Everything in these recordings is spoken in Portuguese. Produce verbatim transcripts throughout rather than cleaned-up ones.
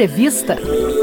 Entrevista.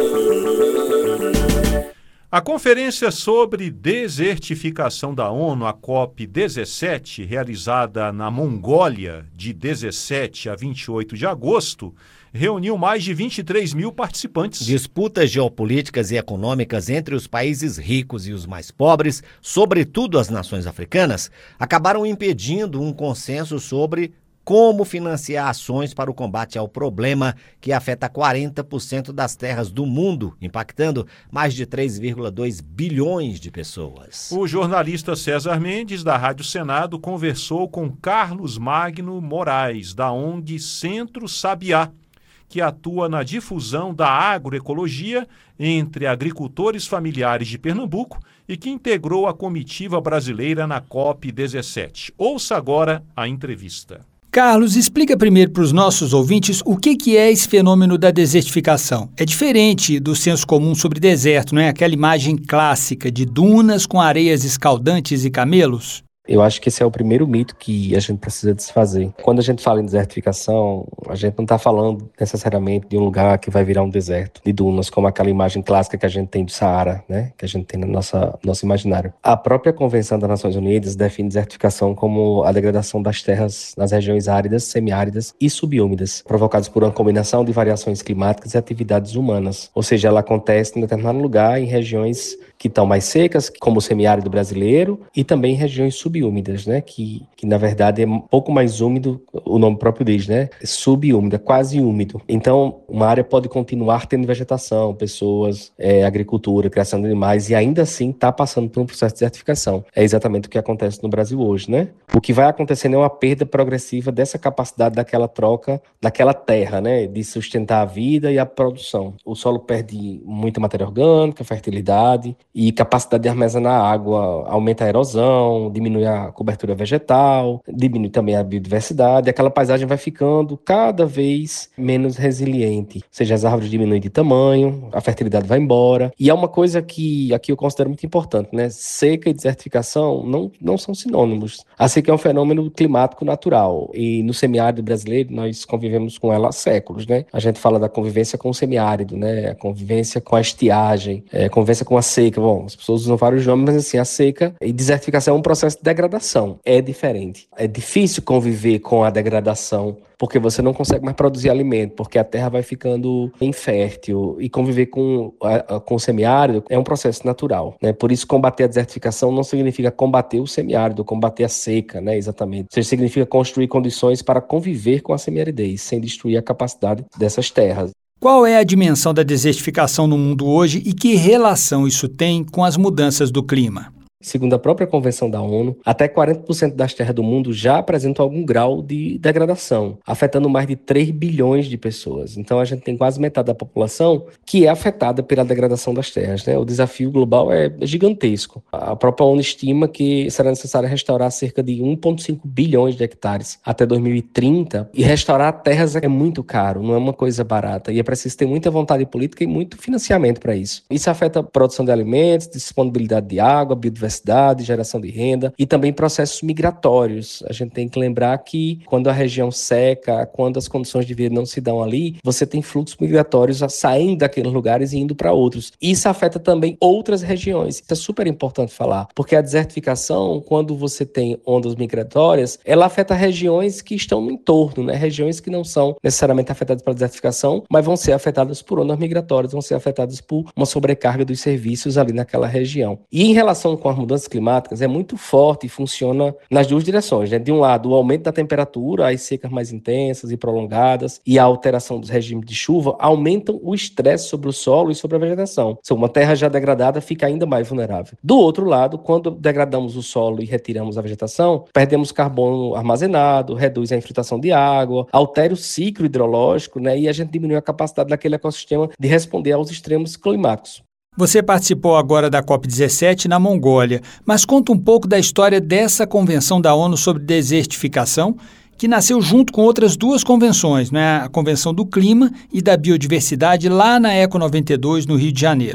A conferência sobre desertificação da ONU, a COP dezessete, realizada na Mongólia de dezessete a vinte e oito de agosto, reuniu mais de vinte e três mil participantes. Disputas geopolíticas e econômicas entre os países ricos e os mais pobres, sobretudo as nações africanas, acabaram impedindo um consenso sobre como financiar ações para o combate ao problema que afeta quarenta por cento das terras do mundo, impactando mais de três vírgula dois bilhões de pessoas. O jornalista César Mendes, da Rádio Senado, conversou com Carlos Magno Moraes, da O N G Centro Sabiá, que atua na difusão da agroecologia entre agricultores familiares de Pernambuco e que integrou a comitiva brasileira na COP dezessete. Ouça agora a entrevista. Carlos, explica primeiro para os nossos ouvintes o que, que é esse fenômeno da desertificação. É diferente do senso comum sobre deserto, não é? Aquela imagem clássica de dunas com areias escaldantes e camelos? Eu acho que esse é o primeiro mito que a gente precisa desfazer. Quando a gente fala em desertificação, a gente não está falando necessariamente de um lugar que vai virar um deserto de dunas, como aquela imagem clássica que a gente tem do Saara, né? Que a gente tem no nossa, nosso imaginário. A própria Convenção das Nações Unidas define desertificação como a degradação das terras nas regiões áridas, semiáridas e subúmidas, provocadas por uma combinação de variações climáticas e atividades humanas. Ou seja, ela acontece em determinado lugar, em regiões que estão mais secas, como o semiárido brasileiro, e também em regiões subúmidas, né? Que, que na verdade é um pouco mais úmido, o nome próprio diz, né? Subúmida, quase úmido. Então, uma área pode continuar tendo vegetação, pessoas, é, agricultura, criação de animais, e ainda assim está passando por um processo de desertificação. É exatamente o que acontece no Brasil hoje, né? O que vai acontecendo é uma perda progressiva dessa capacidade daquela troca, daquela terra, né? De sustentar a vida e a produção. O solo perde muita matéria orgânica, fertilidade, e capacidade de armazenar água, aumenta a erosão, diminui a cobertura vegetal, diminui também a biodiversidade, e aquela paisagem vai ficando cada vez menos resiliente. Ou seja, as árvores diminuem de tamanho, a fertilidade vai embora. E é uma coisa que aqui eu considero muito importante, né? Seca e desertificação não, não são sinônimos. A seca é um fenômeno climático natural, e no semiárido brasileiro nós convivemos com ela há séculos, né? A gente fala da convivência com o semiárido, né? A convivência com a estiagem, a convivência com a seca. Bom, as pessoas usam vários nomes, mas assim, a seca e desertificação é um processo de degradação. É diferente. É difícil conviver com a degradação, porque você não consegue mais produzir alimento, porque a terra vai ficando infértil. E conviver com, a, com o semiárido é um processo natural, né? Por isso, combater a desertificação não significa combater o semiárido, combater a seca, né? Exatamente. Ou seja, significa construir condições para conviver com a semiaridez, sem destruir a capacidade dessas terras. Qual é a dimensão da desertificação no mundo hoje e que relação isso tem com as mudanças do clima? Segundo a própria Convenção da ONU, até quarenta por cento das terras do mundo já apresentam algum grau de degradação, afetando mais de três bilhões de pessoas. Então a gente tem quase metade da população que é afetada pela degradação das terras, né? O desafio global é gigantesco. A própria ONU estima que será necessário restaurar cerca de um vírgula cinco bilhões de hectares até dois mil e trinta, e restaurar terras é muito caro, não é uma coisa barata, e é preciso ter muita vontade política e muito financiamento para isso. Isso afeta a produção de alimentos, disponibilidade de água, biodiversidade, geração de renda e também processos migratórios. A gente tem que lembrar que quando a região seca, quando as condições de vida não se dão ali, você tem fluxos migratórios saindo daqueles lugares e indo para outros. Isso afeta também outras regiões. Isso é super importante falar, porque a desertificação, quando você tem ondas migratórias, ela afeta regiões que estão no entorno, né? Regiões que não são necessariamente afetadas pela desertificação, mas vão ser afetadas por ondas migratórias, vão ser afetadas por uma sobrecarga dos serviços ali naquela região. E em relação com a mudanças climáticas é muito forte e funciona nas duas direções, né? De um lado, o aumento da temperatura, as secas mais intensas e prolongadas e a alteração dos regimes de chuva aumentam o estresse sobre o solo e sobre a vegetação. Então, uma terra já degradada fica ainda mais vulnerável. Do outro lado, quando degradamos o solo e retiramos a vegetação, perdemos carbono armazenado, reduz a infiltração de água, altera o ciclo hidrológico, né? E a gente diminui a capacidade daquele ecossistema de responder aos extremos climáticos. Você participou agora da COP dezessete na Mongólia, mas conta um pouco da história dessa Convenção da ONU sobre Desertificação, que nasceu junto com outras duas convenções, né? A Convenção do Clima e da Biodiversidade lá na Eco noventa e dois, no Rio de Janeiro.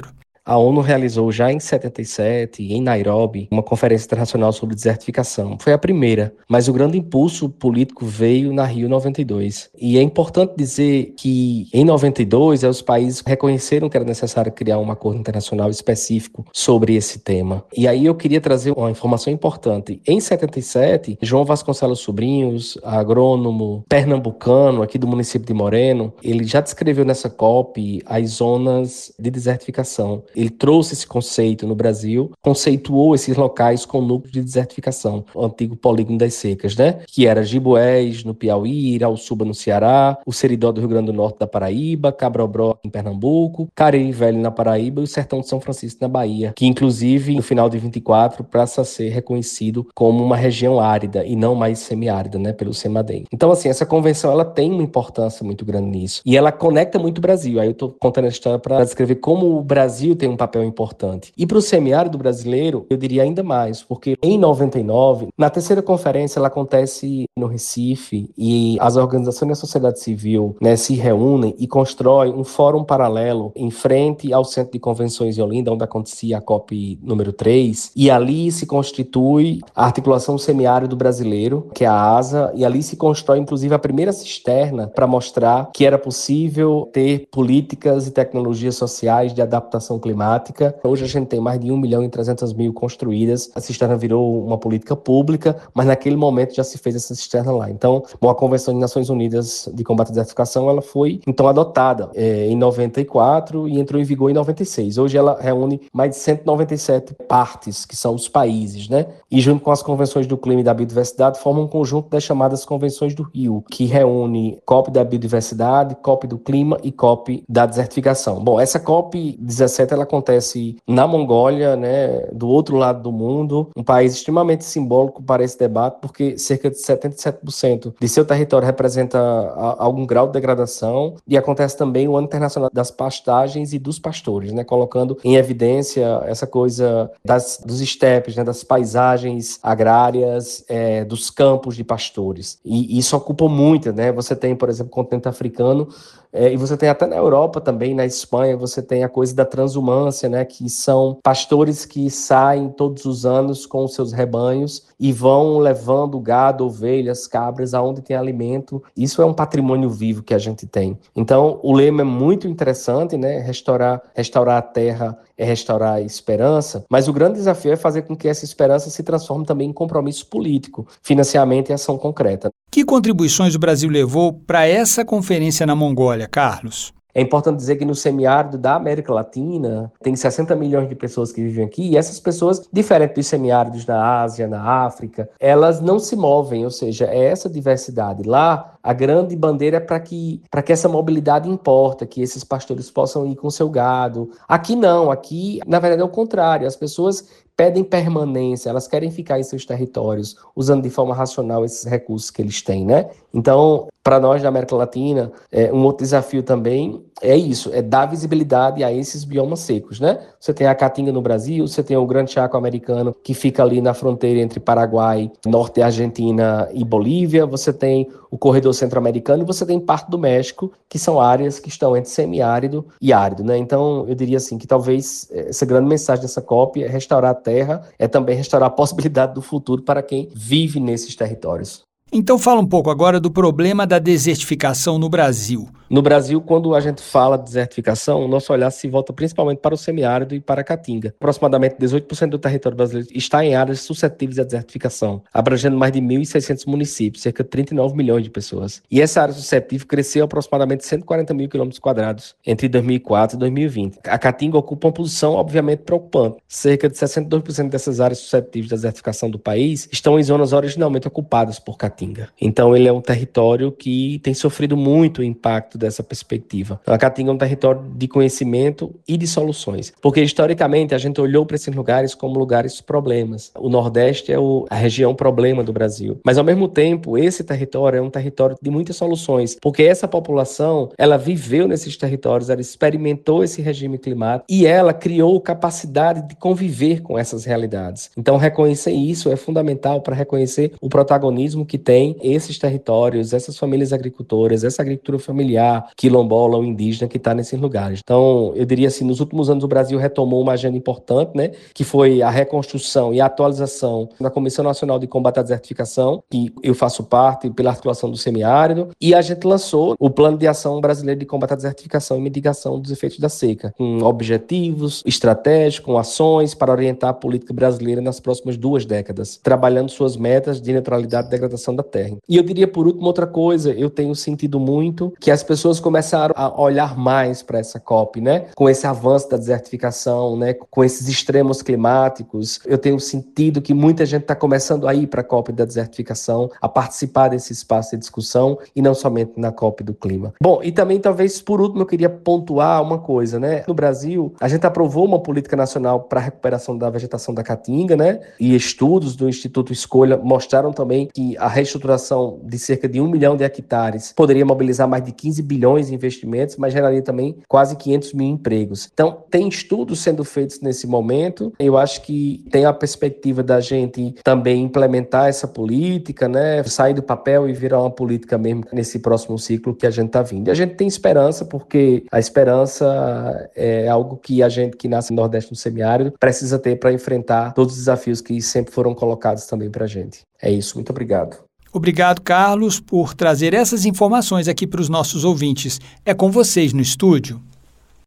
A ONU realizou já em setenta e sete, em Nairobi, uma conferência internacional sobre desertificação. Foi a primeira, mas o grande impulso político veio na Rio noventa e dois. E é importante dizer que em noventa e dois os países reconheceram que era necessário criar um acordo internacional específico sobre esse tema. E aí eu queria trazer uma informação importante. Em setenta e sete, João Vasconcelos Sobrinhos, agrônomo pernambucano aqui do município de Moreno, ele já descreveu nessa COP as zonas de desertificação. Ele trouxe esse conceito no Brasil, conceituou esses locais com núcleo de desertificação, o antigo polígono das secas, né? Que era Jiboés, no Piauí, Irauçuba, no Ceará, o Seridó do Rio Grande do Norte da Paraíba, Cabrobó, em Pernambuco, Cariri Velho, na Paraíba, e o Sertão de São Francisco, na Bahia, que inclusive, no final de vinte e quatro, passa a ser reconhecido como uma região árida e não mais semiárida, né, pelo CEMADEM. Então, assim, essa convenção, ela tem uma importância muito grande nisso, e ela conecta muito o Brasil. Aí eu estou contando a história para descrever como o Brasil tem um papel importante. E para o semiárido brasileiro, eu diria ainda mais, porque em noventa e nove, na terceira conferência, ela acontece no Recife, e as organizações da sociedade civil, né, se reúnem e constroem um fórum paralelo em frente ao Centro de Convenções em Olinda, onde acontecia a COP número três, e ali se constitui a Articulação Semiárido Brasileiro, que é a ASA, e ali se constrói, inclusive, a primeira cisterna para mostrar que era possível ter políticas e tecnologias sociais de adaptação climática. Hoje a gente tem mais de um milhão e trezentos mil construídas, a cisterna virou uma política pública, mas naquele momento já se fez essa cisterna lá. Então, bom, a Convenção de Nações Unidas de Combate à Desertificação, ela foi, então, adotada é, em noventa e quatro e entrou em vigor em noventa e seis. Hoje ela reúne mais de cento e noventa e sete partes, que são os países, né? E junto com as Convenções do Clima e da Biodiversidade, formam um conjunto das chamadas Convenções do Rio, que reúne COP da Biodiversidade, COP do Clima e COP da Desertificação. Bom, essa COP dezessete, ela acontece na Mongólia, né, do outro lado do mundo, um país extremamente simbólico para esse debate, porque cerca de setenta e sete por cento de seu território representa a, algum grau de degradação, e acontece também o Ano Internacional das Pastagens e dos Pastores, né, colocando em evidência essa coisa das, dos estepes, né, das paisagens agrárias, é, dos campos de pastores. E isso ocupa muito, né? Você tem, por exemplo, o continente africano, É, e você tem até na Europa também, na Espanha, você tem a coisa da transumância, né, que são pastores que saem todos os anos com os seus rebanhos e vão levando gado, ovelhas, cabras, aonde tem alimento. Isso é um patrimônio vivo que a gente tem. Então, o lema é muito interessante, né, restaurar, restaurar a terra é restaurar a esperança, mas o grande desafio é fazer com que essa esperança se transforme também em compromisso político, financiamento e ação concreta. Que contribuições o Brasil levou para essa conferência na Mongólia, Carlos? É importante dizer que no semiárido da América Latina tem sessenta milhões de pessoas que vivem aqui, e essas pessoas, diferente dos semiáridos na Ásia, na África, elas não se movem, ou seja, é essa diversidade. Lá, a grande bandeira é para que, para que essa mobilidade importa, que esses pastores possam ir com seu gado. Aqui não, aqui, na verdade, é o contrário. As pessoas pedem permanência, elas querem ficar em seus territórios, usando de forma racional esses recursos que eles têm, né? Então, para nós da América Latina, é, um outro desafio também é isso, é dar visibilidade a esses biomas secos, né? Você tem a Caatinga no Brasil, você tem o Grande Chaco americano, que fica ali na fronteira entre Paraguai, norte da Argentina e Bolívia, você tem o Corredor Centro-Americano e você tem parte do México, que são áreas que estão entre semiárido e árido, né? Então, eu diria assim, que talvez essa grande mensagem dessa COP é restaurar a terra, é também restaurar a possibilidade do futuro para quem vive nesses territórios. Então fala um pouco agora do problema da desertificação no Brasil. No Brasil, quando a gente fala de desertificação, o nosso olhar se volta principalmente para o semiárido e para a Caatinga. Aproximadamente dezoito por cento do território brasileiro está em áreas suscetíveis à desertificação, abrangendo mais de mil e seiscentos municípios, cerca de trinta e nove milhões de pessoas. E essa área suscetível cresceu aproximadamente cento e quarenta mil quilômetros quadrados entre dois mil e quatro e dois mil e vinte. A Caatinga ocupa uma posição, obviamente, preocupante. Cerca de sessenta e dois por cento dessas áreas suscetíveis à desertificação do país estão em zonas originalmente ocupadas por Caatinga. Então, ele é um território que tem sofrido muito o impacto dessa perspectiva. A Caatinga é um território de conhecimento e de soluções, porque historicamente a gente olhou para esses lugares como lugares problemas. O Nordeste é o, a região problema do Brasil, mas ao mesmo tempo esse território é um território de muitas soluções, porque essa população, ela viveu nesses territórios, ela experimentou esse regime climático e ela criou capacidade de conviver com essas realidades. Então, reconhecer isso é fundamental para reconhecer o protagonismo que tem esses territórios, essas famílias agricultoras, essa agricultura familiar beneficiar quilombola ou indígena que está nesses lugares. Então, eu diria assim, nos últimos anos o Brasil retomou uma agenda importante, né, que foi a reconstrução e a atualização da Comissão Nacional de Combate à Desertificação, que eu faço parte pela articulação do semiárido, e a gente lançou o Plano de Ação Brasileiro de Combate à Desertificação e Mitigação dos Efeitos da Seca, com objetivos estratégicos, com ações para orientar a política brasileira nas próximas duas décadas, trabalhando suas metas de neutralidade e degradação da terra. E eu diria, por último, outra coisa, eu tenho sentido muito que as pessoas começaram a olhar mais para essa COP, né? Com esse avanço da desertificação, né? Com esses extremos climáticos, eu tenho sentido que muita gente está começando a ir para a COP da desertificação, a participar desse espaço de discussão e não somente na COP do clima. Bom, e também talvez por último eu queria pontuar uma coisa, né? No Brasil, a gente aprovou uma política nacional para a recuperação da vegetação da caatinga, né? E estudos do Instituto Escolha mostraram também que a reestruturação de cerca de um milhão de hectares poderia mobilizar mais de quinze bilhões em investimentos, mas geraria também quase quinhentos mil empregos. Então, tem estudos sendo feitos nesse momento. Eu acho que tem a perspectiva da gente também implementar essa política, né? Sair do papel e virar uma política mesmo nesse próximo ciclo que a gente está vindo. E a gente tem esperança, porque a esperança é algo que a gente que nasce no Nordeste no semiárido precisa ter para enfrentar todos os desafios que sempre foram colocados também para a gente. É isso, muito obrigado. Obrigado, Carlos, por trazer essas informações aqui para os nossos ouvintes. É com vocês no estúdio.